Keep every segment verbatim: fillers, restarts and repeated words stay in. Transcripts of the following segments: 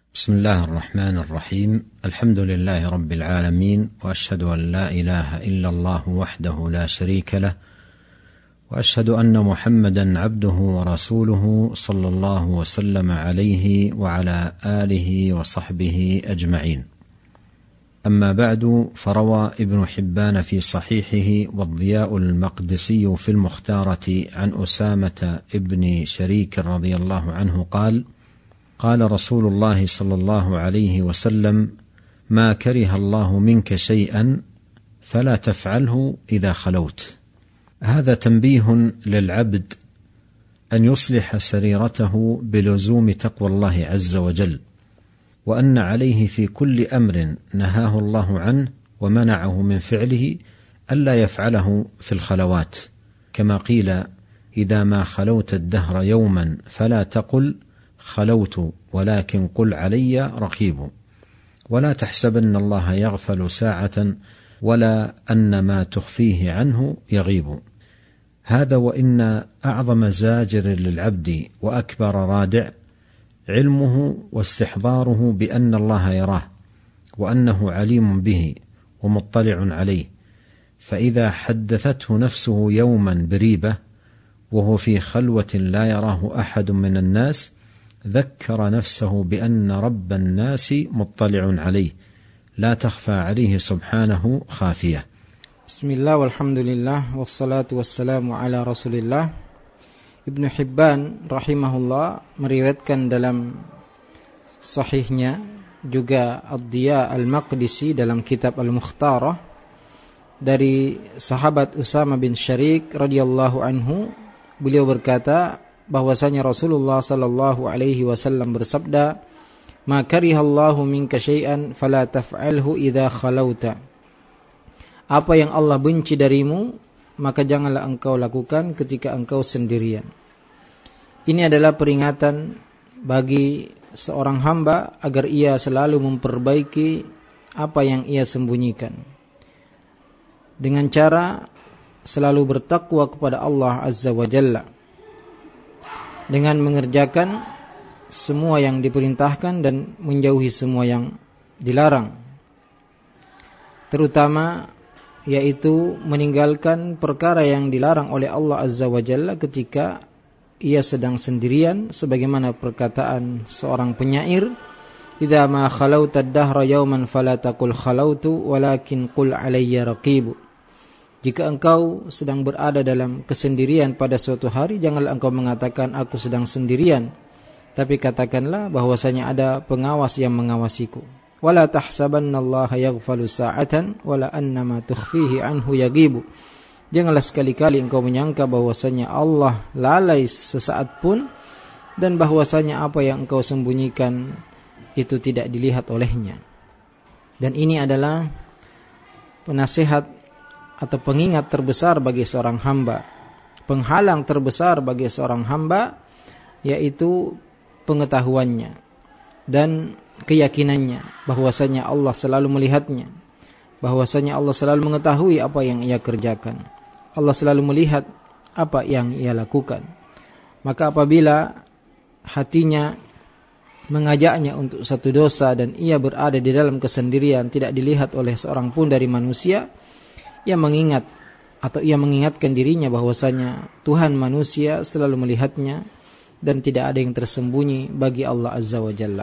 بسم الله الرحمن الرحيم. الحمد لله رب العالمين، وأشهد أن لا إله إلا الله وحده لا شريك له، وأشهد أن محمدا عبده ورسوله صلى الله وسلم عليه وعلى آله وصحبه أجمعين. أما بعد، فروى ابن حبان في صحيحه والضياء المقدسي في المختارة عن أسامة ابن شريك رضي الله عنه قال: قال رسول الله صلى الله عليه وسلم: ما كره الله منك شيئا فلا تفعله إذا خلوت. هذا تنبيه للعبد أن يصلح سريرته بلزوم تقوى الله عز وجل، وأن عليه في كل أمر نهاه الله عنه ومنعه من فعله ألا يفعله في الخلوات، كما قيل: إذا ما خلوت الدهر يوما فلا تقل خلوت، ولكن قل علي رقيب. ولا تحسبن الله يغفل ساعة، ولا أن ما تخفيه عنه يغيب. هذا وإن أعظم زاجر للعبد وأكبر رادع علمه واستحضاره بأن الله يراه، وأنه عليم به ومطلع عليه. فإذا حدثته نفسه يوما بريبة وهو في خلوة لا يراه أحد من الناس، ذكر نفسه بأن رب الناس مطلع عليه، لا تخفى عليه سبحانه خافية. بسم الله والحمد لله والصلاة والسلام على Rasulillah. Ibnu Hibban rahimahullah meriwayatkan dalam sahihnya, juga Ad-Diya Al-Maqdisi dalam kitab Al-Mukhtarah, dari sahabat Usama bin Syarik radhiyallahu anhu. Beliau berkata bahwasanya Rasulullah sallallahu alaihi wasallam bersabda, "Ma karihallahu minka syai'an fala taf'alhu idza khalauta." Apa yang Allah benci darimu, maka janganlah engkau lakukan ketika engkau sendirian. Ini adalah peringatan bagi seorang hamba agar ia selalu memperbaiki apa yang ia sembunyikan, dengan cara selalu bertakwa kepada Allah Azza wa Jalla, dengan mengerjakan semua yang diperintahkan dan menjauhi semua yang dilarang, terutama yaitu meninggalkan perkara yang dilarang oleh Allah Azza wa Jalla ketika ia sedang sendirian, sebagaimana perkataan seorang penyair, "Idza ma khalauta ad-dahra yawman fala taqul khalautu, walakin qul alayya raqib." Jika engkau sedang berada dalam kesendirian pada suatu hari, janganlah engkau mengatakan aku sedang sendirian, tapi katakanlah bahwasanya ada pengawas yang mengawasiku. Wala tahsabannallaha yaghfalu sa'atan, wala annama tukhfihi anhu yaghibu. Janganlah sekali-kali engkau menyangka bahwasanya Allah lalai sesaat pun, dan bahwasanya apa yang engkau sembunyikan itu tidak dilihat olehnya. Dan ini adalah penasihat atau pengingat terbesar bagi seorang hamba, penghalang terbesar bagi seorang hamba, yaitu pengetahuannya dan keyakinannya bahwasanya Allah selalu melihatnya, bahwasanya Allah selalu mengetahui apa yang ia kerjakan, Allah selalu melihat apa yang ia lakukan. Maka apabila hatinya mengajaknya untuk satu dosa dan ia berada di dalam kesendirian, tidak dilihat oleh seorang pun dari manusia, ia mengingat atau ia mengingatkan dirinya bahwasanya Tuhan manusia selalu melihatnya dan tidak ada yang tersembunyi bagi Allah Azza wa Jalla.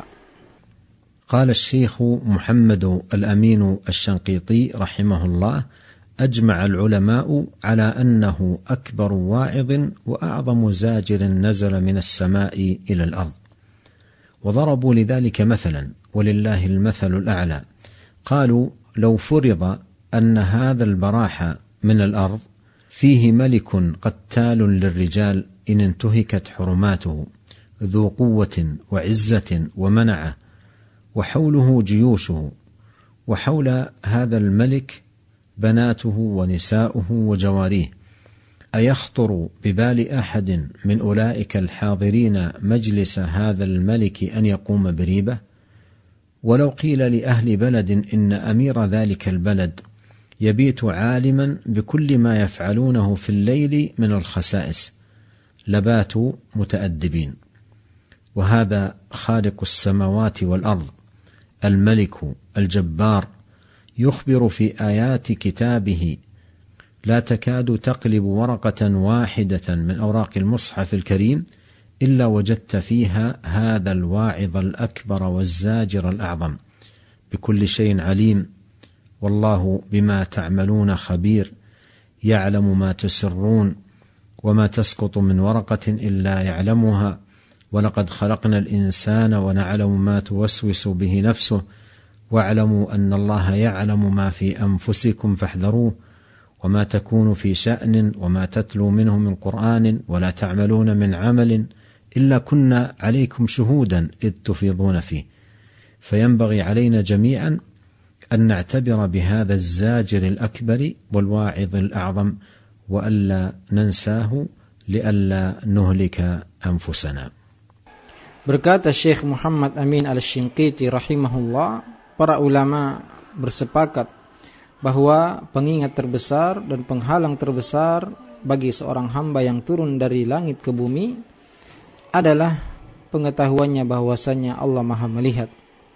قال الشيخ محمد الأمين الشنقيطي رحمه الله: أجمع العلماء على أنه أكبر واعظ وأعظم زاجر نزل من السماء إلى الأرض، وضربوا لذلك مثلا ولله المثل الأعلى. قالوا: لو فرض أن هذا البراح من الأرض فيه ملك قتال للرجال إن انتهكت حرماته، ذو قوة وعزة ومنعة، وحوله جيوشه، وحول هذا الملك بناته ونساؤه وجواريه، أيخطر ببال أحد من أولئك الحاضرين مجلس هذا الملك أن يقوم بريبة؟ ولو قيل لأهل بلد إن أمير ذلك البلد يبيت عالما بكل ما يفعلونه في الليل من الخسائس، لباتوا متأدبين. وهذا خالق السماوات والأرض الملك الجبار يخبر في آيات كتابه لا تكاد تقلب ورقة واحدة من أوراق المصحف الكريم إلا وجدت فيها هذا الواعظ الأكبر والزاجر الأعظم بكل شيء عليم والله بما تعملون خبير يعلم ما تسرون وما تسقط من ورقة إلا يعلمها ولقد خلقنا الإنسان ونعلم ما توسوس به نفسه واعلموا أن الله يعلم ما في أنفسكم فاحذروه وما تكون في شأن وما تتلو منه من قرآن ولا تعملون من عمل إلا كنا عليكم شهودا إذ تفيضون فيه فينبغي علينا جميعا أن نعتبر بهذا الزاجر الأكبر والواعظ الأعظم وألا ننساه لئلا نهلك أنفسنا. Berkata Syekh Muhammad Amin Al-Shinqiti rahimahullah, para ulama bersepakat bahwa pengingat terbesar dan penghalang terbesar bagi seorang hamba yang turun dari langit ke bumi adalah pengetahuannya bahwasanya Allah Maha melihat.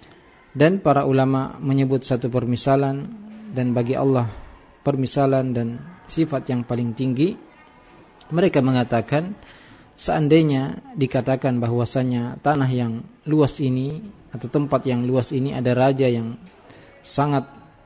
Dan para ulama menyebut satu permisalan, dan bagi Allah permisalan dan sifat yang paling tinggi. Mereka mengatakan seandainya dikatakan bahwasanya tanah yang luas ini atau tempat yang luas ini ada raja yang sangat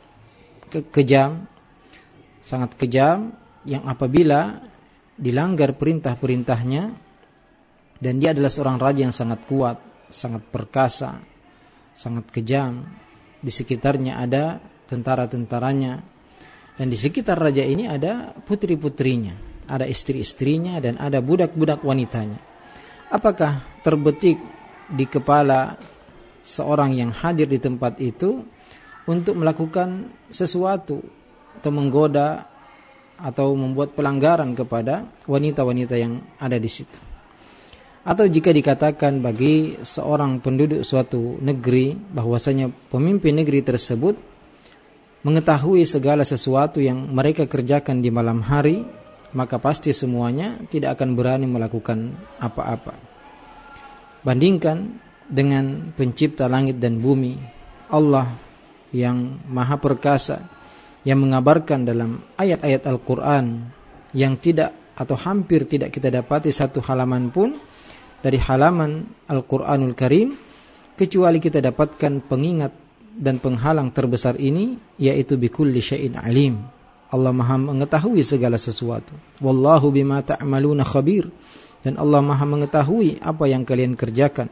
ke- kejam, sangat kejam yang apabila dilanggar perintah-perintahnya, dan dia adalah seorang raja yang sangat kuat, sangat perkasa, sangat kejam, di sekitarnya ada tentara-tentaranya, dan di sekitar raja ini ada putri-putrinya, ada istri-istrinya, dan ada budak-budak wanitanya. Apakah terbetik di kepala seorang yang hadir di tempat itu untuk melakukan sesuatu atau menggoda atau membuat pelanggaran kepada wanita-wanita yang ada di situ? Atau jika dikatakan bagi seorang penduduk suatu negeri bahwasanya pemimpin negeri tersebut mengetahui segala sesuatu yang mereka kerjakan di malam hari, maka pasti semuanya tidak akan berani melakukan apa-apa. Bandingkan dengan pencipta langit dan bumi, Allah yang maha perkasa, yang mengabarkan dalam ayat-ayat Al-Quran yang tidak atau hampir tidak kita dapati satu halaman pun dari halaman Al-Quranul Karim kecuali kita dapatkan pengingat dan penghalang terbesar ini, yaitu bikulli syai'in alim. Allah Maha mengetahui segala sesuatu. Wallahu bima ta'maluna khabir. Dan Allah Maha mengetahui apa yang kalian kerjakan.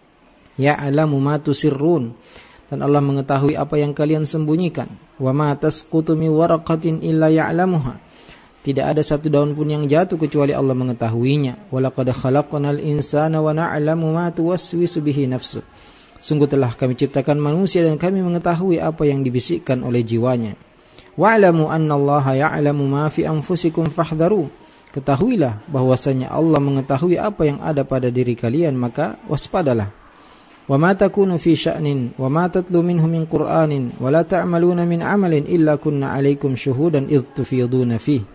Ya'lamu ma tusirrun. Dan Allah mengetahui apa yang kalian sembunyikan. Wa ma tasqutu min waraqatin illa ya'lamuha. Tidak ada satu daun pun yang jatuh kecuali Allah mengetahuinya. Walaqad khalaqnal insana wa na'lamu ma tuwaswisu bihi nafsu. Sungguh telah kami ciptakan manusia dan kami mengetahui apa yang dibisikkan oleh jiwanya. Wa'lamu annallaha ya'lamu ma fi anfusikum fahdharu. Ketahuilah bahwasanya Allah mengetahui apa yang ada pada diri kalian, maka waspadalah. Wa ma takunu fi sya'nin wa ma tatlu minhu min Qur'anin wa la ta'maluna min 'amalin illa kunna 'alaikum syuhudan idh tufiduna fihi.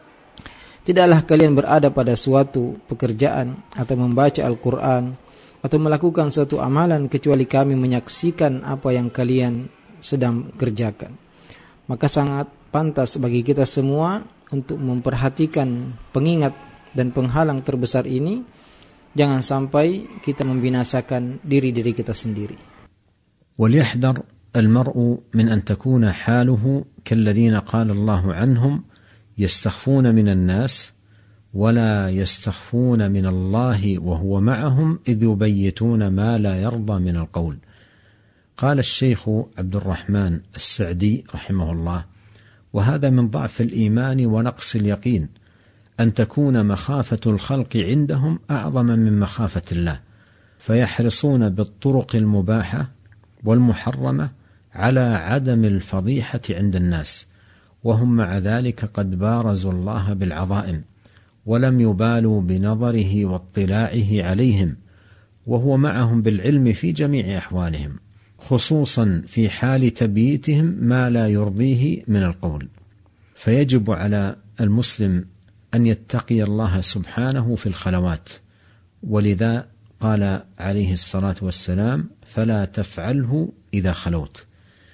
Tidaklah kalian berada pada suatu pekerjaan atau membaca Al-Quran atau melakukan suatu amalan kecuali kami menyaksikan apa yang kalian sedang kerjakan. Maka sangat pantas bagi kita semua untuk memperhatikan pengingat dan penghalang terbesar ini. Jangan sampai kita membinasakan diri-diri kita sendiri. وَلْيَحْذَرْ الْمَرْءُ مِنْ أَنْ تَكُونَ حَالُهُ كَالَّذِينَ قَالَ اللَّهُ عَنْهُمْ يستخفون من الناس ولا يستخفون من الله وهو معهم إذ يبيتون ما لا يرضى من القول. قال الشيخ عبد الرحمن السعدي رحمه الله: وهذا من ضعف الإيمان ونقص اليقين أن تكون مخافة الخلق عندهم أعظم من مخافة الله، فيحرصون بالطرق المباحة والمحرمة على عدم الفضيحة عند الناس، وهم مع ذلك قد بارزوا الله بالعظائم ولم يبالوا بنظره واطلاعه عليهم، وهو معهم بالعلم في جميع أحوالهم، خصوصا في حال تبييتهم ما لا يرضيه من القول. فيجب على المسلم أن يتقي الله سبحانه في الخلوات، ولذا قال عليه الصلاة والسلام: فلا تفعله إذا خلوت.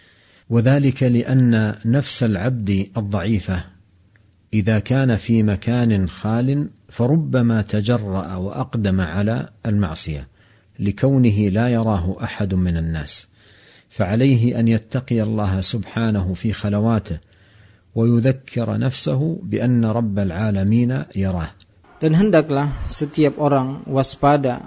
وذلك لأن نفس العبد الضعيفة إذا كان في مكان خال فربما تجرأ وأقدم على المعصية لكونه لا يراه أحد من الناس، فعليه أن يتقي الله سبحانه في خلواته ويذكر نفسه بأن رب العالمين يراه. Dan hendaklah setiap orang waspada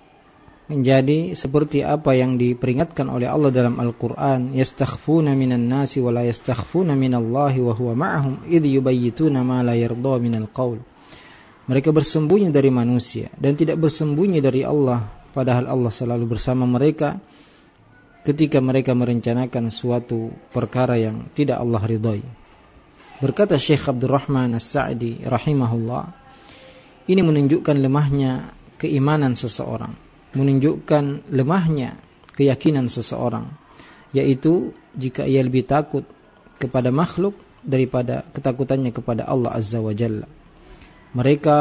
menjadi seperti apa yang diperingatkan oleh Allah dalam Al-Quran, yastakhfuna minan nasi wa la yastakhfuna minallahi wa huwa ma'ahum idh yubayyituna ma la yarda minal qaul. Mereka bersembunyi dari manusia dan tidak bersembunyi dari Allah, padahal Allah selalu bersama mereka ketika mereka merencanakan suatu perkara yang tidak Allah ridhai. Berkata Syekh Abdurrahman As-Sa'di rahimahullah, ini menunjukkan lemahnya keimanan seseorang, menunjukkan lemahnya keyakinan seseorang, yaitu jika ia lebih takut kepada makhluk daripada ketakutannya kepada Allah Azza wa Jalla. Mereka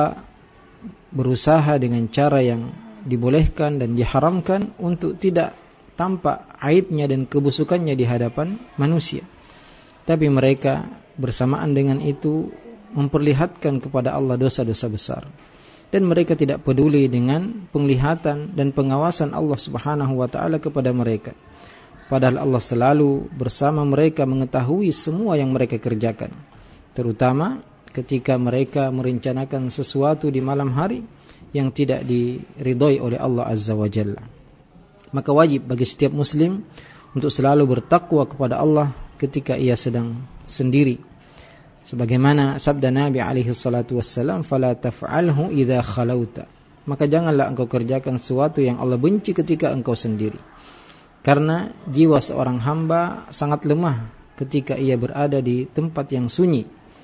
berusaha dengan cara yang dibolehkan dan diharamkan untuk tidak tampak aibnya dan kebusukannya di hadapan manusia. Tapi mereka bersamaan dengan itu memperlihatkan kepada Allah dosa-dosa besar. Dan mereka tidak peduli dengan penglihatan dan pengawasan Allah Subhanahu wa taala kepada mereka. Padahal Allah selalu bersama mereka, mengetahui semua yang mereka kerjakan. Terutama ketika mereka merencanakan sesuatu di malam hari yang tidak diridhai oleh Allah Azza wa Jalla. Maka wajib bagi setiap muslim untuk selalu bertakwa kepada Allah ketika ia sedang sendiri. Sebagaimana sabda Nabi alaihi salatu wassalam, fala taf'alhu idza khalauta. Maka janganlah engkau kerjakan sesuatu yang Allah benci ketika engkau sendiri. Karena jiwa seorang hamba sangat lemah ketika ia berada di tempat yang sunyi.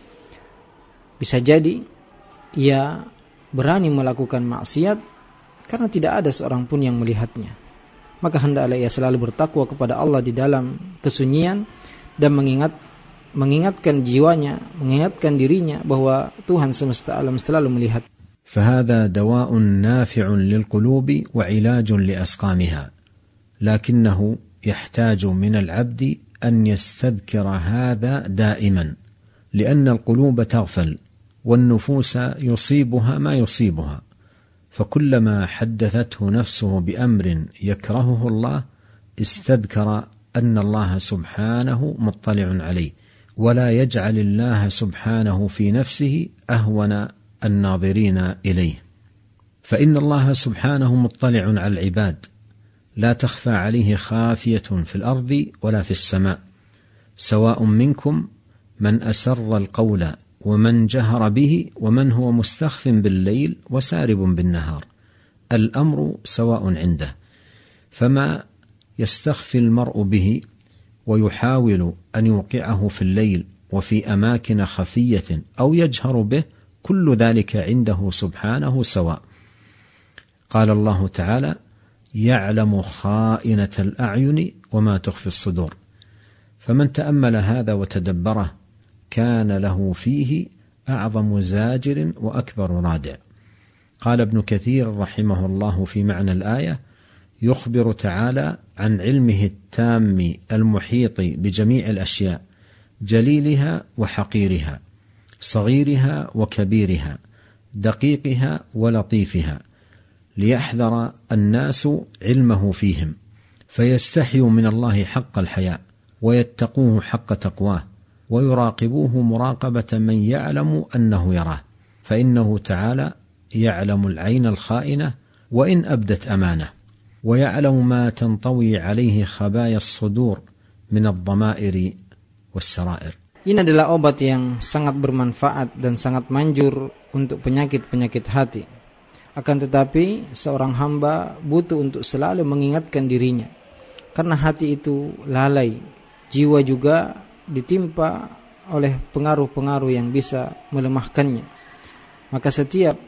Bisa jadi ia berani melakukan maksiat karena tidak ada seorang pun yang melihatnya. Maka hendaklah ia selalu bertakwa kepada Allah di dalam kesunyian dan mengingat mengingatkan jiwanya, mengingatkan dirinya bahwa Tuhan semesta alam selalu melihat. فهذا دواء نافع للقلوب وعلاج لأسقامها، لكنه يحتاج من العبد أن يستذكر هذا دائما، لأن القلوب تغفل والنفوس يصيبها ما يصيبها، فكلما حدثته نفسه بأمر يكرهه الله استذكر أن الله سبحانه مطلع عليه، ولا يجعل الله سبحانه في نفسه أهون الناظرين إليه، فإن الله سبحانه مطلع على العباد، لا تخفى عليه خافية في الأرض ولا في السماء، سواء منكم من أسر القول ومن جهر به ومن هو مستخف بالليل وسارب بالنهار، الأمر سواء عنده، فما يستخفي المرء به ويحاول أن يوقعه في الليل وفي أماكن خفية أو يجهر به، كل ذلك عنده سبحانه سواء. قال الله تعالى: يعلم خائنة الأعين وما تخفي الصدور. فمن تأمل هذا وتدبره كان له فيه أعظم زاجر وأكبر رادع. قال ابن كثير رحمه الله في معنى الآية: يخبر تعالى عن علمه التام المحيط بجميع الأشياء، جليلها وحقيرها، صغيرها وكبيرها، دقيقها ولطيفها، ليحذر الناس علمه فيهم فيستحيوا من الله حق الحياء ويتقوه حق تقواه ويراقبوه مراقبة من يعلم أنه يراه، فإنه تعالى يعلم العين الخائنة وإن أبدت أمانة، ويعلم ما تنطوي عليه خبايا الصدور من الضمائر والسرائر. Ini adalah obat yang sangat bermanfaat dan sangat manjur untuk penyakit-penyakit hati. Akan tetapi seorang hamba butuh untuk selalu mengingatkan dirinya, karena hati itu lalai, jiwa juga ditimpa oleh pengaruh-pengaruh yang bisa melemahkannya. Maka setiap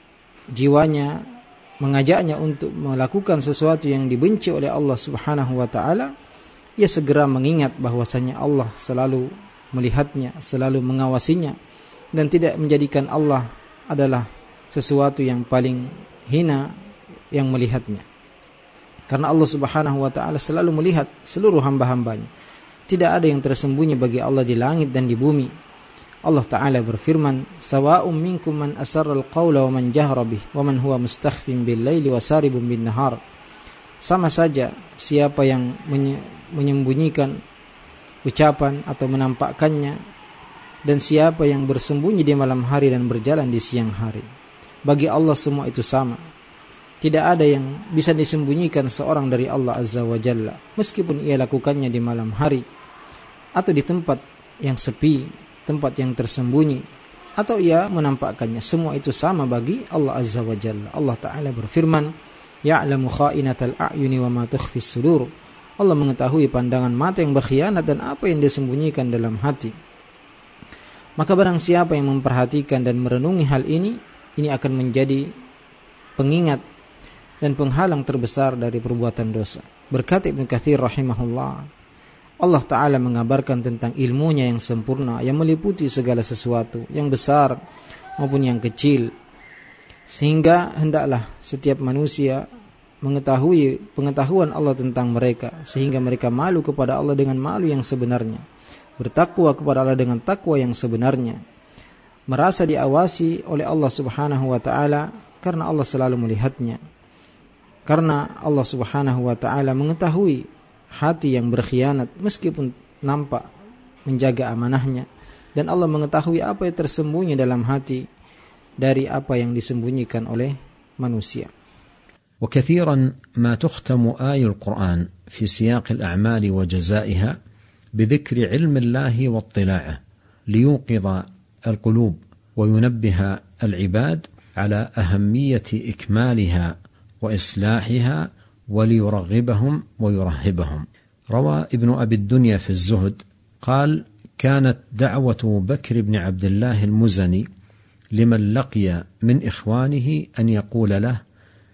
jiwanya mengajaknya untuk melakukan sesuatu yang dibenci oleh Allah Subhanahu wa taala, ia segera mengingat bahwasanya Allah selalu melihatnya, selalu mengawasinya, dan tidak menjadikan Allah adalah sesuatu yang paling hina yang melihatnya. Karena Allah Subhanahu wa taala selalu melihat seluruh hamba-hambanya. Tidak ada yang tersembunyi bagi Allah di langit dan di bumi. Allah taala berfirman, "Sawa'um minkum man asarra al-qawla wa man jahara bih, wa man huwa mustakhfin bil-laili wa saribun bin-nahar." Sama saja siapa yang menyembunyikan ucapan atau menampakkannya, dan siapa yang bersembunyi di malam hari dan berjalan di siang hari. Bagi Allah semua itu sama. Tidak ada yang bisa disembunyikan seorang dari Allah Azza wa Jalla, meskipun ia lakukannya di malam hari atau di tempat yang sepi, tempat yang tersembunyi, atau ia menampakkannya. Semua itu sama bagi Allah Azza wa Jalla. Allah Ta'ala berfirman, "Ya'lamu kha'inatal a'yuni wa ma tukhfis sudur." Allah mengetahui pandangan mata yang berkhianat dan apa yang disembunyikan dalam hati. Maka barang siapa yang memperhatikan dan merenungi hal ini, ini akan menjadi pengingat dan penghalang terbesar dari perbuatan dosa. Berkata Ibnu Katsir rahimahullah, Allah Ta'ala mengabarkan tentang ilmunya yang sempurna, yang meliputi segala sesuatu, yang besar maupun yang kecil. Sehingga hendaklah setiap manusia mengetahui pengetahuan Allah tentang mereka, sehingga mereka malu kepada Allah dengan malu yang sebenarnya, bertakwa kepada Allah dengan takwa yang sebenarnya, merasa diawasi oleh Allah Subhanahu wa taala karena Allah selalu melihatnya. Karena Allah Subhanahu wa taala mengetahui hati yang berkhianat meskipun nampak menjaga amanahnya, dan Allah mengetahui apa yang tersembunyi dalam hati dari apa yang disembunyikan oleh manusia. وكثيرا ما تختم آي القرآن في سياق الأعمال وجزائها بذكر علم الله واطلاعه ليوقظ القلوب وينبه العباد على أهمية إكمالها وإصلاحها وليرغبهم ويرهبهم. روى ابن أبي الدنيا في الزهد قال: كانت دعوة بكر بن عبد الله المزني لمن لقي من إخوانه أن يقول له: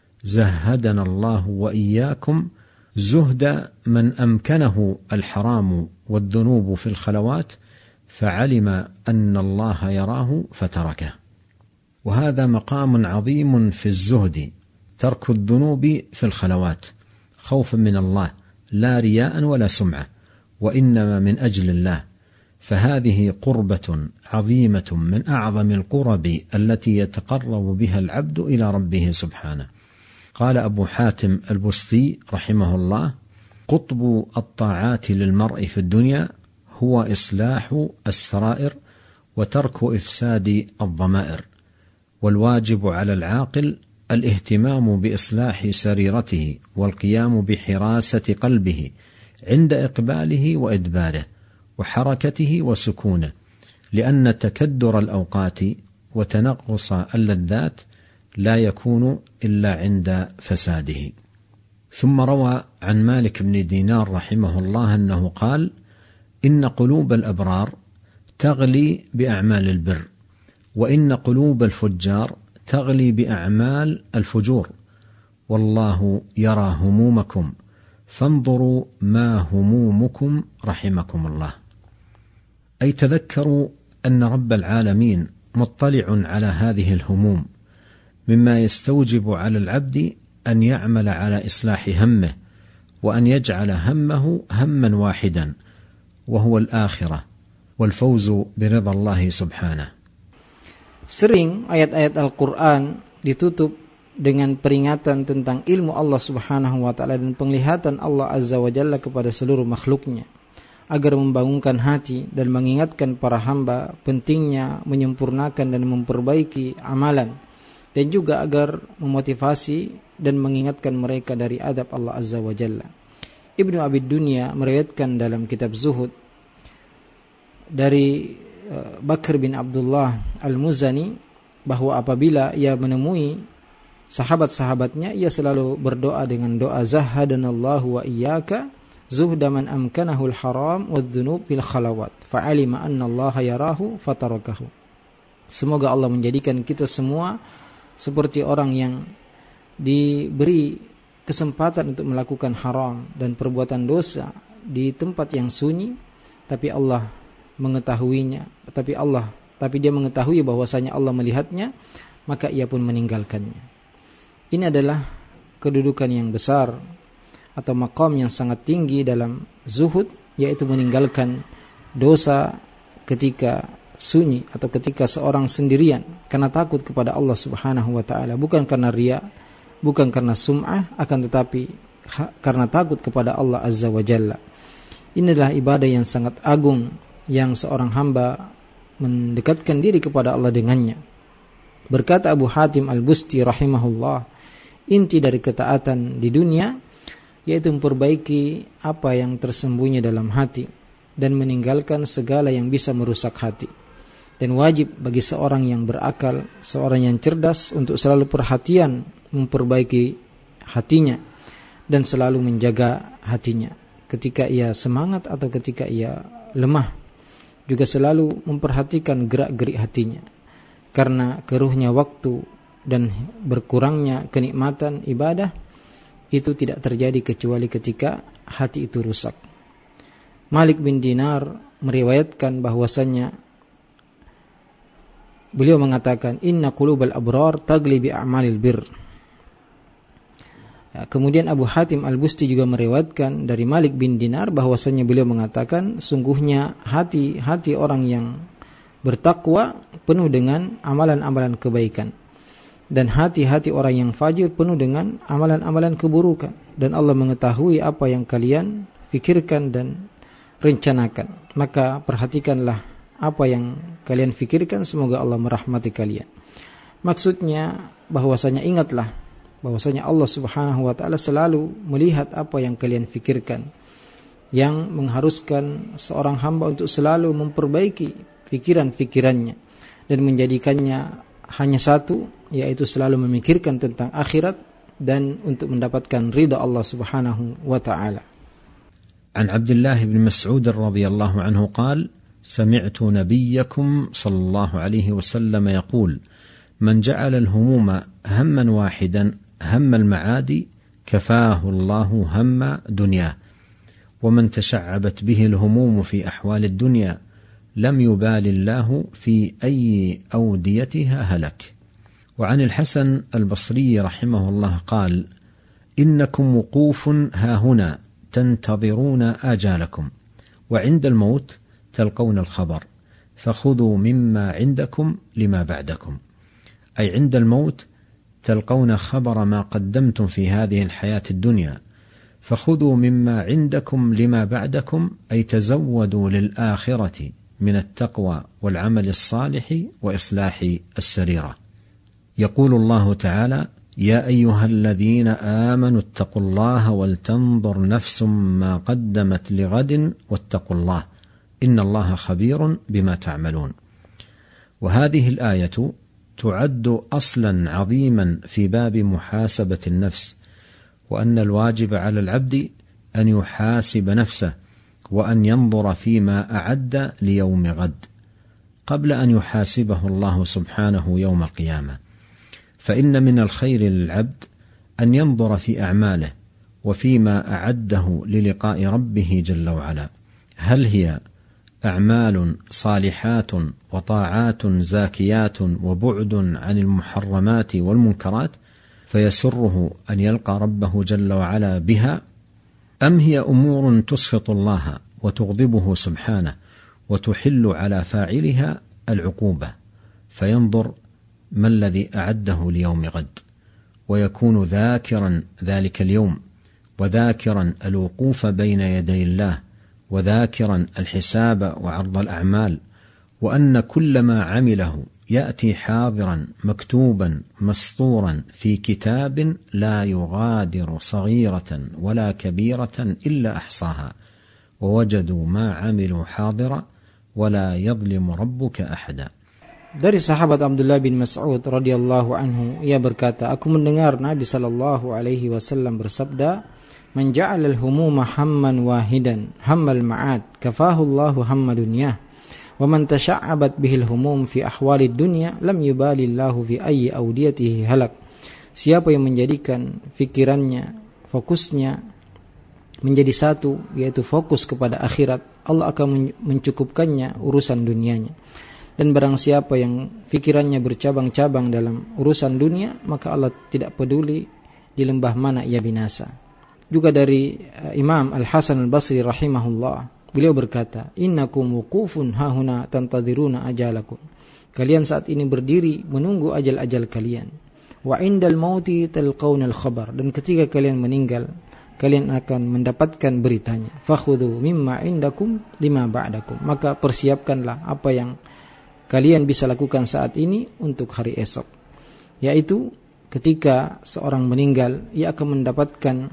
زهدنا الله وإياكم زهد من أمكنه الحرام والذنوب في الخلوات فعلم أن الله يراه فتركه. وهذا مقام عظيم في الزهد، ترك الذنوب في الخلوات خوفا من الله، لا رياء ولا سمعة، وإنما من أجل الله. فهذه قربة عظيمة من أعظم القرب التي يتقرب بها العبد إلى ربه سبحانه. قال أبو حاتم البستي رحمه الله: قطب الطاعات للمرء في الدنيا هو إصلاح السرائر وترك إفساد الضمائر، والواجب على العاقل الاهتمام بإصلاح سريرته والقيام بحراسة قلبه عند إقباله وإدباره وحركته وسكونه، لأن تكدر الأوقات وتنقص اللذات لا يكون إلا عند فساده. ثم روى عن مالك بن دينار رحمه الله أنه قال: إن قلوب الأبرار تغلي بأعمال البر، وإن قلوب الفجار تغلي بأعمال الفجور، والله يرى همومكم فانظروا ما همومكم رحمكم الله. أي تذكروا أن رب العالمين مطلع على هذه الهموم، مما يستوجب على العبد أن يعمل على إصلاح همه، وأن يجعل همه هما واحدا وهو الآخرة والفوز برضا الله سبحانه. Sering ayat-ayat Al-Quran ditutup dengan peringatan tentang ilmu Allah Subhanahu wa ta'ala dan penglihatan Allah Azza wa Jalla kepada seluruh makhluknya, agar membangunkan hati dan mengingatkan para hamba pentingnya menyempurnakan dan memperbaiki amalan, dan juga agar memotivasi dan mengingatkan mereka dari adab Allah Azza wa Jalla. Ibnu Abi Dunya meriwayatkan dalam kitab Zuhud dari Bakr bin Abdullah Al-Muzani bahwa apabila ia menemui sahabat-sahabatnya, ia selalu berdoa dengan doa zahhadanallahu wa iyyaka zuhda man amkanahu al-haram wadh-dhunub fil khalawat fa'alima anna Allah yarahu fatarakahu. Semoga Allah menjadikan kita semua seperti orang yang diberi kesempatan untuk melakukan haram dan perbuatan dosa di tempat yang sunyi, tapi Allah mengetahuinya, tapi Allah, tapi dia mengetahui bahwasanya Allah melihatnya, maka ia pun meninggalkannya. Ini adalah kedudukan yang besar atau maqam yang sangat tinggi dalam zuhud, yaitu meninggalkan dosa ketika sunyi atau ketika seorang sendirian karena takut kepada Allah Subhanahu wa taala, bukan karena riya, bukan karena sum'ah, akan tetapi ha, karena takut kepada Allah Azza wa Jalla. Inilah ibadah yang sangat agung yang seorang hamba mendekatkan diri kepada Allah dengannya. Berkata Abu Hatim Al-Busti rahimahullah, inti dari ketaatan di dunia yaitu memperbaiki apa yang tersembunyi dalam hati dan meninggalkan segala yang bisa merusak hati. Dan wajib bagi seorang yang berakal, seorang yang cerdas untuk selalu perhatian memperbaiki hatinya dan selalu menjaga hatinya ketika ia semangat atau ketika ia lemah. Juga selalu memperhatikan gerak-gerik hatinya, karena keruhnya waktu dan berkurangnya kenikmatan ibadah itu tidak terjadi kecuali ketika hati itu rusak. Malik bin Dinar meriwayatkan bahwasannya beliau mengatakan, inna qulubal abrar tagli bi a'malil bir. Ya, kemudian Abu Hatim Al-Busti juga meriwayatkan dari Malik bin Dinar bahwasannya beliau mengatakan, sungguhnya hati-hati orang yang bertakwa penuh dengan amalan-amalan kebaikan, dan hati-hati orang yang fajir penuh dengan amalan-amalan keburukan, dan Allah mengetahui apa yang kalian fikirkan dan rencanakan. Maka perhatikanlah apa yang kalian fikirkan, semoga Allah merahmati kalian. Maksudnya bahwasanya ingatlah bahwasanya Allah Subhanahu wa taala selalu melihat apa yang kalian fikirkan, yang mengharuskan seorang hamba untuk selalu memperbaiki pikiran-pikirannya dan menjadikannya hanya satu, yaitu selalu memikirkan tentang akhirat dan untuk mendapatkan ridha Allah Subhanahu wa taala. An Abdullah bin Mas'ud radhiyallahu anhu qala سمعت نبيكم صلى الله عليه وسلم يقول من جعل الهموم هما واحدا هم المعاد كفاه الله هم دنياه ومن تشعبت به الهموم في أحوال الدنيا لم يبال الله في أي أوديتها هلك. وعن الحسن البصري رحمه الله قال إنكم وقوف هاهنا تنتظرون آجالكم وعند الموت تلقون الخبر فخذوا مما عندكم لما بعدكم، أي عند الموت تلقون خبر ما قدمتم في هذه الحياة الدنيا فخذوا مما عندكم لما بعدكم، أي تزودوا للآخرة من التقوى والعمل الصالح وإصلاح السريرة. يقول الله تعالى يا أيها الذين آمنوا اتقوا الله ولتنظر نفس ما قدمت لغد واتقوا الله إن الله خبير بما تعملون. وهذه الآية تعد أصلا عظيما في باب محاسبة النفس، وأن الواجب على العبد أن يحاسب نفسه وأن ينظر فيما أعد ليوم غد قبل أن يحاسبه الله سبحانه يوم القيامة. فإن من الخير للعبد أن ينظر في أعماله وفيما أعده للقاء ربه جل وعلا، هل هي أعمال صالحات وطاعات زاكيات وبعد عن المحرمات والمنكرات فيسره أن يلقى ربه جل وعلا بها، أم هي أمور تسخط الله وتغضبه سبحانه وتحل على فاعلها العقوبة، فينظر ما الذي أعده ليوم غد ويكون ذاكرا ذلك اليوم وذاكرا الوقوف بين يدي الله وذاكرا الحساب وعرض الأعمال، وأن كل ما عمله يأتي حاضرا مكتوبا مسطورا في كتاب لا يغادر صغيرة ولا كبيرة إلا أحصاها ووجدوا ما عملوا حاضرا ولا يظلم ربك أحدا. Dari sahabat Abdullah bin Mas'ud radhiyallahu anhu, ia berkata, aku mendengar Nabi sallallahu alaihi wasallam bersabda, man ja'alal humuma hamman wahidan hammal ma'ad kafahu Allahu hamma dunyah wa man tasha'abat bihil humum fi ahwalid dunya lam yubalillahu fi ayyi awdiyatihi halak. Siapa yang menjadikan fikirannya, fokusnya menjadi satu, yaitu fokus kepada akhirat, Allah akan mencukupkannya urusan dunianya. Dan barang siapa yang fikirannya bercabang-cabang dalam urusan dunia, maka Allah tidak peduli di lembah mana ia binasa. Juga dari uh, Imam Al-Hasan Al-Basri rahimahullah, beliau berkata, innakum wuqufun hahuna tantadhiruna ajalakum. Kalian saat ini berdiri menunggu ajal-ajal kalian. Wa indal mauti talqauna al-khabar, dan ketika kalian meninggal kalian akan mendapatkan beritanya. Fakhudhu mimma indakum lima ba'dakum. Maka persiapkanlah apa yang kalian bisa lakukan saat ini untuk hari esok. Yaitu ketika seorang meninggal, ia akan mendapatkan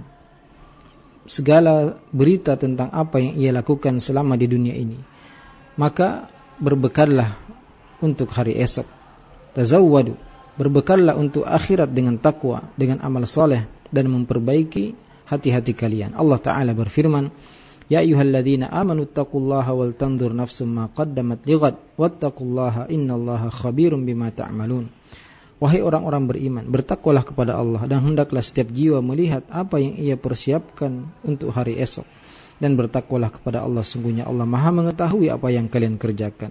segala berita tentang apa yang ia lakukan selama di dunia ini. Maka berbekallah untuk hari esok. Tazawwadu, berbekallah untuk akhirat dengan takwa, dengan amal soleh, dan memperbaiki hati-hati kalian. Allah Ta'ala berfirman, ya ayyuhalladzina amanu taqullaha wal tanzur nafsum ma qaddamat lighad wattaqullaha innallaha khabirum bima ta'malun. Wahai orang-orang beriman, bertakwalah kepada Allah, dan hendaklah setiap jiwa melihat apa yang ia persiapkan untuk hari esok, dan bertakwalah kepada Allah, sungguhnya Allah Maha mengetahui apa yang kalian kerjakan.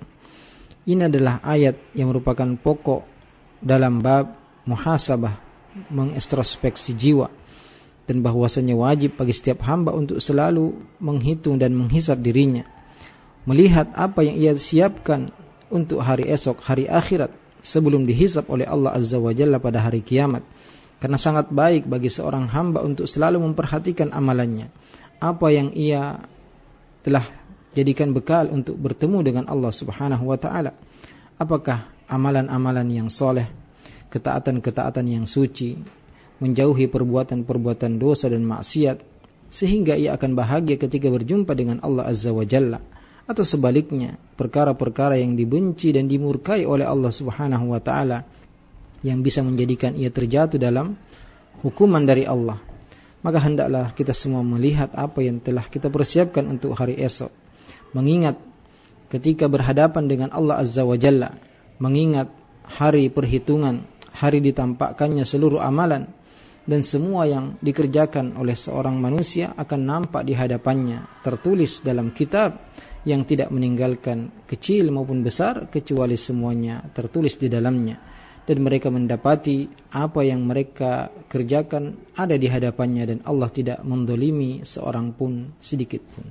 Ini adalah ayat yang merupakan pokok dalam bab muhasabah, mengintrospeksi jiwa, dan bahwasanya wajib bagi setiap hamba untuk selalu menghitung dan menghisap dirinya, melihat apa yang ia siapkan untuk hari esok, hari akhirat, sebelum dihisap oleh Allah Azza wa Jalla pada hari kiamat. Karena sangat baik bagi seorang hamba untuk selalu memperhatikan amalannya, apa yang ia telah jadikan bekal untuk bertemu dengan Allah Subhanahu wa ta'ala. Apakah amalan-amalan yang soleh, ketaatan-ketaatan yang suci, menjauhi perbuatan-perbuatan dosa dan maksiat, sehingga ia akan bahagia ketika berjumpa dengan Allah Azza wa Jalla. Atau sebaliknya, perkara-perkara yang dibenci dan dimurkai oleh Allah Subhanahu wa ta'ala, yang bisa menjadikan ia terjatuh dalam hukuman dari Allah. Maka hendaklah kita semua melihat apa yang telah kita persiapkan untuk hari esok, mengingat ketika berhadapan dengan Allah Azza wa Jalla, mengingat hari perhitungan, hari ditampakkannya seluruh amalan, dan semua yang dikerjakan oleh seorang manusia akan nampak di hadapannya, tertulis dalam kitab yang tidak meninggalkan kecil maupun besar, kecuali semuanya tertulis di dalamnya, dan mereka mendapati apa yang mereka kerjakan ada di hadapannya, dan Allah tidak mendolimi seorang pun sedikit pun.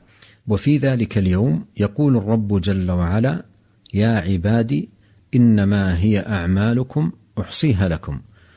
وفي ذلك اليوم يقول الرب جل وعلا يا عبادي إنما هي أعمالكم أحصيها لكم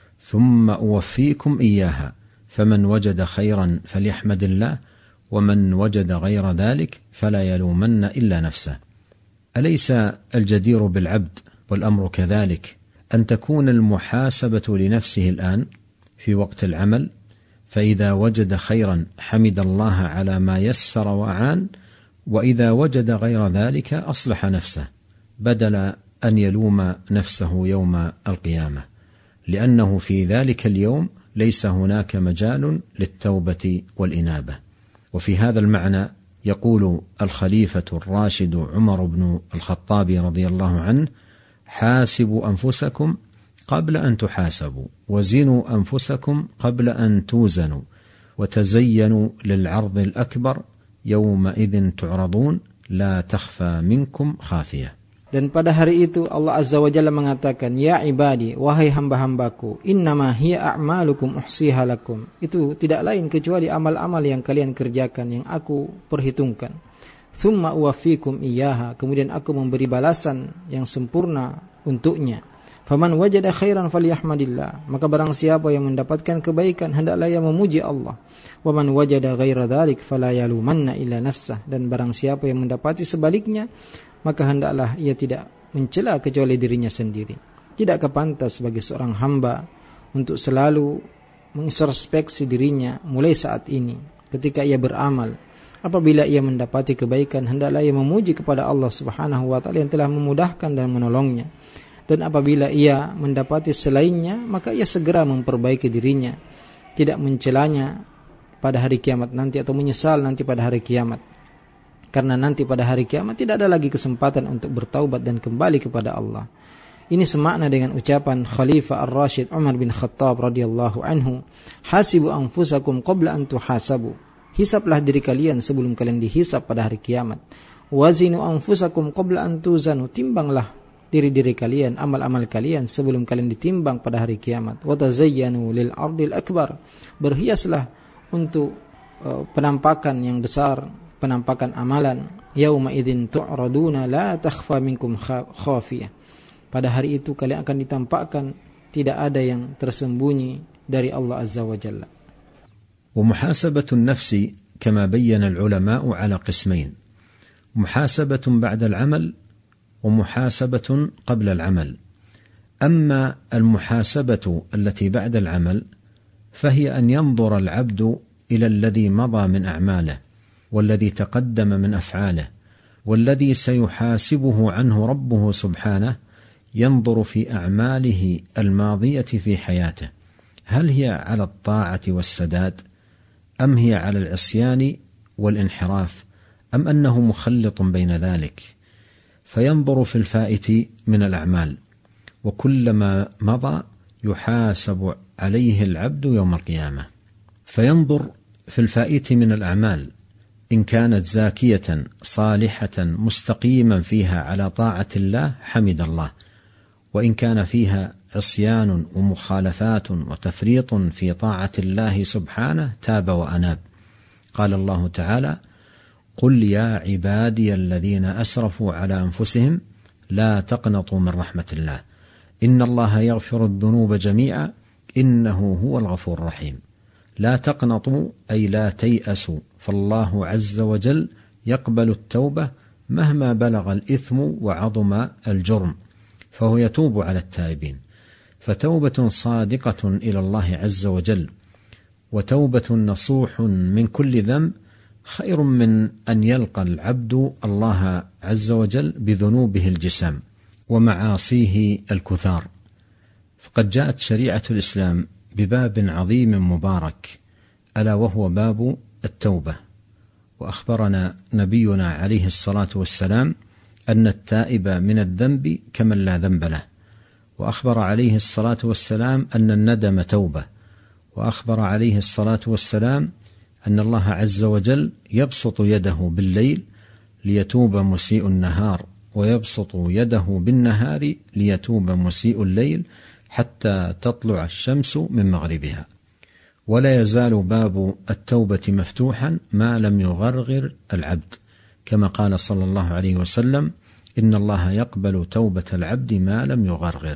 ثم أوفيكم إياها فمن وجد خيرا فليحمد الله ومن وجد غير ذلك فلا يلومن إلا نفسه. أليس الجدير بالعبد والأمر كذلك أن تكون المحاسبة لنفسه الآن في وقت العمل، فإذا وجد خيرا حمد الله على ما يسر وأعان، وإذا وجد غير ذلك أصلح نفسه بدل أن يلوم نفسه يوم القيامة، لأنه في ذلك اليوم ليس هناك مجال للتوبة والإنابة. وفي هذا المعنى يقول الخليفة الراشد عمر بن الخطاب رضي الله عنه حاسبوا أنفسكم قبل أن تحاسبوا وزنوا أنفسكم قبل أن توزنوا وتزينوا للعرض الأكبر يومئذ تعرضون لا تخفى منكم خافية. Dan pada hari itu Allah Azza wa Jalla mengatakan, ya ibadi, wahai hamba-hambaku, innama hiya a'malukum uhsiha lakum. Itu tidak lain kecuali amal-amal yang kalian kerjakan, yang aku perhitungkan. Thumma uwafikum iyyaha, kemudian aku memberi balasan yang sempurna untuknya. Faman wajada khairan falyahmadillah, maka barang siapa yang mendapatkan kebaikan hendaklah ia memuji Allah. Wa man wajada ghaira dzalik fala yalumanna illa nafsah, dan barang siapa yang mendapati sebaliknya, maka hendaklah ia tidak mencela kecuali dirinya sendiri. Tidakkah pantas bagi seorang hamba untuk selalu mengintrospeksi dirinya mulai saat ini ketika ia beramal? Apabila ia mendapati kebaikan, hendaklah ia memuji kepada Allah Subhanahu wa ta'ala yang telah memudahkan dan menolongnya. Dan apabila ia mendapati selainnya, maka ia segera memperbaiki dirinya, tidak mencelanya pada hari kiamat nanti atau menyesal nanti pada hari kiamat. Karena nanti pada hari kiamat tidak ada lagi kesempatan untuk bertaubat dan kembali kepada Allah. Ini semakna dengan ucapan Khalifah Ar-Rashid Umar bin Khattab radhiyallahu anhu, hasibu anfusakum qabla an tuhasabu. Hisaplah diri kalian sebelum kalian dihisap pada hari kiamat. Wazinu anfusakum qabla an tuzanu. Timbanglah diri-diri kalian, amal-amal kalian sebelum kalian ditimbang pada hari kiamat. Wa tazayyanu lil ardil akbar. Berhiaslah untuk uh, penampakan yang besar, penampakan amalan. Yauma idzin tu'raduna la takhfa minkum khafiyah. Pada hari itu kalian akan ditampakkan, tidak ada yang tersembunyi dari Allah Azza wa Jalla. ومحاسبة النفس كما بين العلماء على قسمين: محاسبة بعد العمل ومحاسبة قبل العمل. أما المحاسبة التي بعد العمل فهي أن ينظر العبد إلى الذي مضى من أعماله والذي تقدم من أفعاله والذي سيحاسبه عنه ربه سبحانه، ينظر في أعماله الماضية في حياته هل هي على الطاعة والسداد أم هي على العصيان والانحراف أم أنه مخلط بين ذلك، فينظر في الفائت من الأعمال، وكلما مضى يحاسب عليه العبد يوم القيامة. فينظر في الفائت من الأعمال إن كانت زاكية صالحة مستقيما فيها على طاعة الله حمد الله، وإن كان فيها عصيان ومخالفات وتفريط في طاعة الله سبحانه تاب وأناب. قال الله تعالى: قل يا عبادي الذين أسرفوا على أنفسهم لا تقنطوا من رحمة الله إن الله يغفر الذنوب جميعا إنه هو الغفور الرحيم. لا تقنطوا أي لا تيأسوا، فالله عز وجل يقبل التوبة مهما بلغ الإثم وعظم الجرم، فهو يتوب على التائبين. فتوبة صادقة إلى الله عز وجل وتوبة نصوح من كل ذنب خير من أن يلقى العبد الله عز وجل بذنوبه الجسام ومعاصيه الكثار. فقد جاءت شريعة الإسلام بباب عظيم مبارك ألا وهو باب التوبة. وأخبرنا نبينا عليه الصلاة والسلام أن التائب من الذنب كمن لا ذنب له، وأخبر عليه الصلاة والسلام أن الندم توبة، وأخبر عليه الصلاة والسلام أن الله عز وجل يبسط يده بالليل ليتوب مسيء النهار، ويبسط يده بالنهار ليتوب مسيء الليل حتى تطلع الشمس من مغربها. ولا يزال باب التوبة مفتوحا ما لم يغرغر العبد، كما قال صلى الله عليه وسلم: إن الله يقبل توبة العبد ما لم يغرغر.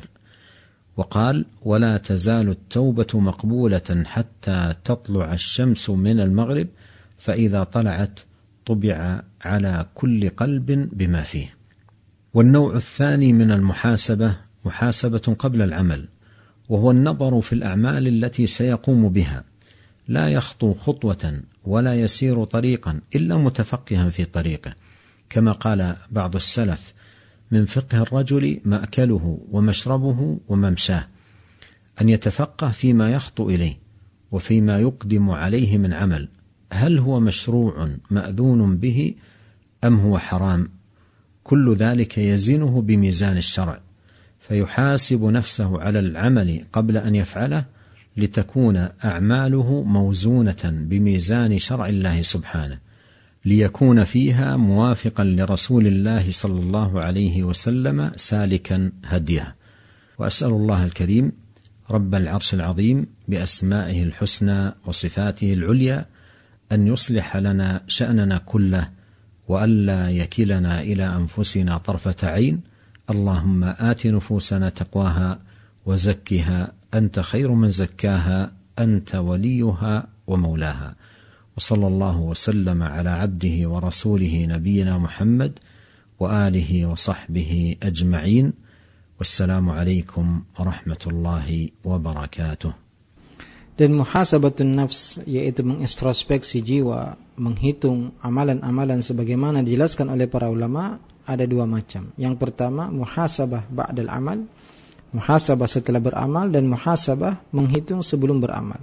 وقال: ولا تزال التوبة مقبولة حتى تطلع الشمس من المغرب، فإذا طلعت طبع على كل قلب بما فيه. والنوع الثاني من المحاسبة محاسبة قبل العمل، وهو النظر في الأعمال التي سيقوم بها، لا يخطو خطوة ولا يسير طريقا إلا متفقها في طريقه، كما قال بعض السلف: من فقه الرجل مأكله ومشربه وممشاه، أن يتفقه فيما يخطو إليه وفيما يقدم عليه من عمل، هل هو مشروع مأذون به أم هو حرام؟ كل ذلك يزنه بميزان الشرع، فيحاسب نفسه على العمل قبل أن يفعله لتكون أعماله موزونة بميزان شرع الله سبحانه، ليكون فيها موافقا لرسول الله صلى الله عليه وسلم سالكا هديه. وأسأل الله الكريم رب العرش العظيم بأسمائه الحسنى وصفاته العليا أن يصلح لنا شأننا كله، وألا يكلنا إلى أنفسنا طرفة عين. اللهم آت نفوسنا تقواها وزكها أنت خير من زكاها أنت وليها ومولاها. وصلى الله وسلم على عبده ورسوله نبينا محمد وآله وصحبه أجمعين، والسلام عليكم ورحمة الله وبركاته. Dan muhasabatun nafs, yaitu mengintrospeksi jiwa, menghitung amalan-amalan sebagaimana dijelaskan oleh para ulama, ada dua macam. Yang pertama muhasabah ba'dal amal, muhasabah setelah beramal, dan muhasabah menghitung sebelum beramal.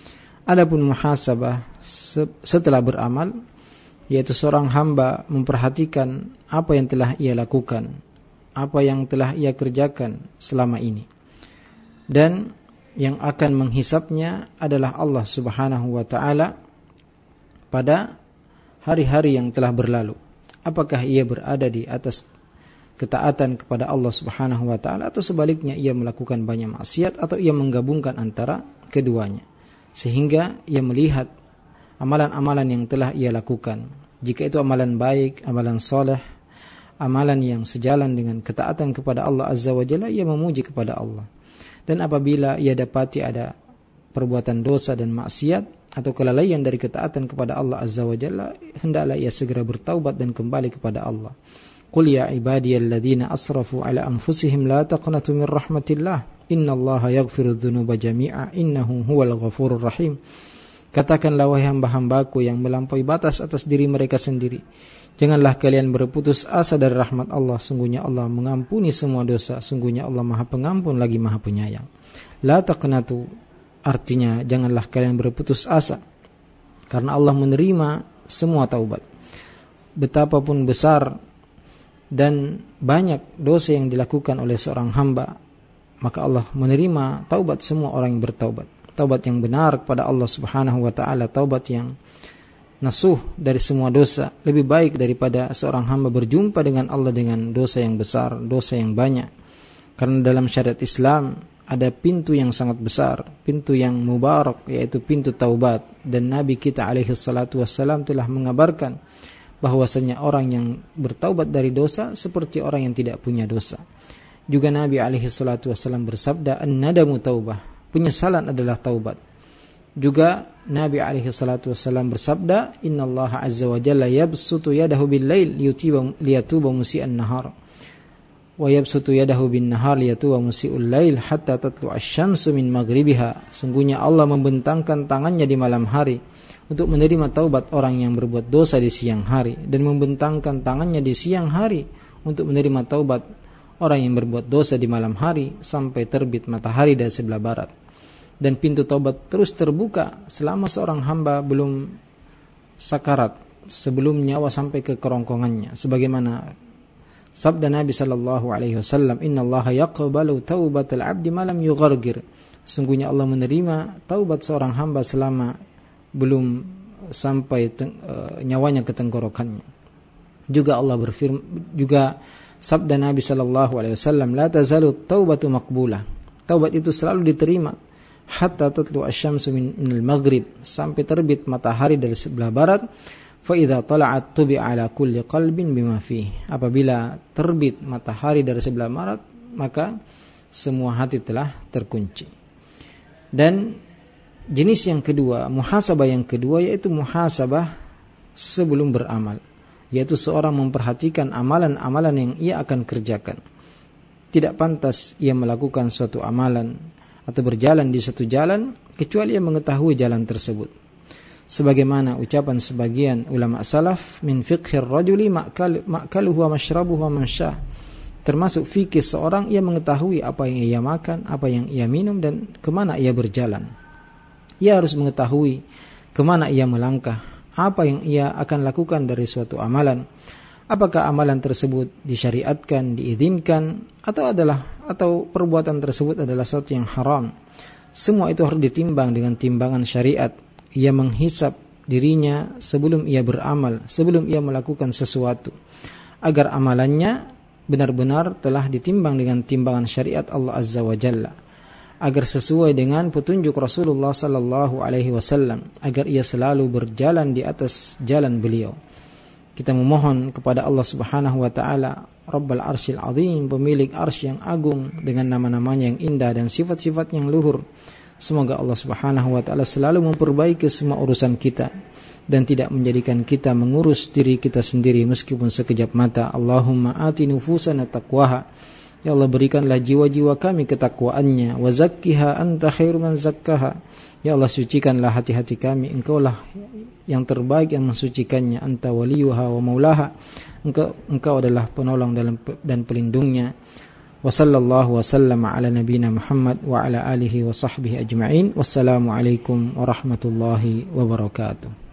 Adapun muhasabah setelah beramal, yaitu seorang hamba memperhatikan apa yang telah ia lakukan, apa yang telah ia kerjakan selama ini, dan yang akan menghisapnya adalah Allah Subhanahu wa ta'ala pada hari-hari yang telah berlalu. Apakah ia berada di atas ketaatan kepada Allah Subhanahu wa taala, atau sebaliknya ia melakukan banyak maksiat, atau ia menggabungkan antara keduanya sehingga ia melihat amalan-amalan yang telah ia lakukan. Jika itu amalan baik, amalan soleh, amalan yang sejalan dengan ketaatan kepada Allah Azza wa Jalla, ia memuji kepada Allah. Dan apabila ia dapati ada perbuatan dosa dan maksiat atau kelalaian dari ketaatan kepada Allah Azza wa Jalla, hendaklah ia segera bertaubat dan kembali kepada Allah. Qul ya ibadiyalladzina asrafu ala anfusihim la taqnatu min rahmatillah innallaha yaghfirudz dzunuba jami'a innahu huwal ghafurur rahim. Katakanlah wahai hamba-hambaku yang melampaui batas atas diri mereka sendiri, janganlah kalian berputus asa dari rahmat Allah. Sungguhnya Allah mengampuni semua dosa. Sungguhnya Allah Maha Pengampun lagi Maha Penyayang. La taqnatu artinya janganlah kalian berputus asa, karena Allah menerima semua taubat. Betapapun besar dan banyak dosa yang dilakukan oleh seorang hamba, maka Allah menerima taubat semua orang yang bertaubat. Taubat yang benar kepada Allah Subhanahu wa taala, taubat yang nasuh dari semua dosa, lebih baik daripada seorang hamba berjumpa dengan Allah dengan dosa yang besar, dosa yang banyak. Karena dalam syariat Islam ada pintu yang sangat besar, pintu yang mubarak, yaitu pintu taubat. Dan Nabi kita alaihi salatu wassalam telah mengabarkan bahwasanya orang yang bertaubat dari dosa seperti orang yang tidak punya dosa. Juga Nabi alaihi salatu wassalam bersabda, an-nadamu taubah, penyesalan adalah taubat. Juga Nabi alaihi salatu wassalam bersabda, innallaha azza wa jalla yabsutu yadahu bil lail liyatuba musii'an nahar wa yabsutu yadahu bin nahar liyatuba musii'ul lail hatta tatlu asy-syamsu min maghribiha. Sungguhnya Allah membentangkan tangannya di malam hari untuk menerima taubat orang yang berbuat dosa di siang hari, dan membentangkan tangannya di siang hari untuk menerima taubat orang yang berbuat dosa di malam hari sampai terbit matahari dari sebelah barat. Dan pintu taubat terus terbuka selama seorang hamba belum sakarat, sebelum nyawa sampai ke kerongkongannya. Sebagaimana sabda Nabi sallallahu alaihi wasallam, innallaha yaqbalu taubatal abdi ma lam yughargir. Sungguhnya Allah menerima taubat seorang hamba selama belum sampai teng- uh, nyawanya ke tenggorokannya. Juga Allah berfirman, juga sabda Nabi sallallahu alaihi wasallam, la tazalu taubatu maqbulah. Taubat itu selalu diterima hatta tatlu asy-syamsu min al-maghrib, sampai terbit matahari dari sebelah barat. Fa idza tala'at tubi'a ala kulli qalbin bima fihi. Apabila terbit matahari dari sebelah barat, maka semua hati telah terkunci. Dan jenis yang kedua, muhasabah yang kedua, yaitu muhasabah sebelum beramal, yaitu seorang memperhatikan amalan-amalan yang ia akan kerjakan. Tidak pantas ia melakukan suatu amalan atau berjalan di suatu jalan kecuali ia mengetahui jalan tersebut. Sebagaimana ucapan sebagian ulama salaf, min fiqhir rajuli ma'kaluhu wa mashrabuhu wa mansyah. Termasuk fikih seorang, ia mengetahui apa yang ia makan, apa yang ia minum, dan kemana ia berjalan. Ia harus mengetahui kemana ia melangkah, apa yang ia akan lakukan dari suatu amalan. Apakah amalan tersebut disyariatkan, diizinkan, atau adalah atau perbuatan tersebut adalah sesuatu yang haram. Semua itu harus ditimbang dengan timbangan syariat. Ia menghisap dirinya sebelum ia beramal, sebelum ia melakukan sesuatu, agar amalannya benar-benar telah ditimbang dengan timbangan syariat Allah Azza wa Jalla, agar sesuai dengan petunjuk Rasulullah sallallahu alaihi wasallam, agar ia selalu berjalan di atas jalan beliau. Kita memohon kepada Allah Subhanahu wa taala, Rabbul Arsyil Azim, pemilik arsy yang agung dengan nama-namanya yang indah dan sifat-sifat yang luhur. Semoga Allah Subhanahu wa taala selalu memperbaiki semua urusan kita dan tidak menjadikan kita mengurus diri kita sendiri meskipun sekejap mata. Allahumma ati nufusana taqwaha. Ya Allah, berikanlah jiwa-jiwa kami ketakwaannya. Wa zakkiha anta khairu man zakkaha. Ya Allah, sucikanlah hati-hati kami. Engkaulah yang terbaik yang mensucikannya. Anta waliyuha wa maulaha. Engkau, engkau adalah penolong dan pelindungnya. Wa sallallahu wa sallama ala nabina Muhammad wa ala alihi wa sahbihi ajma'in. Wassalamualaikum warahmatullahi wabarakatuh.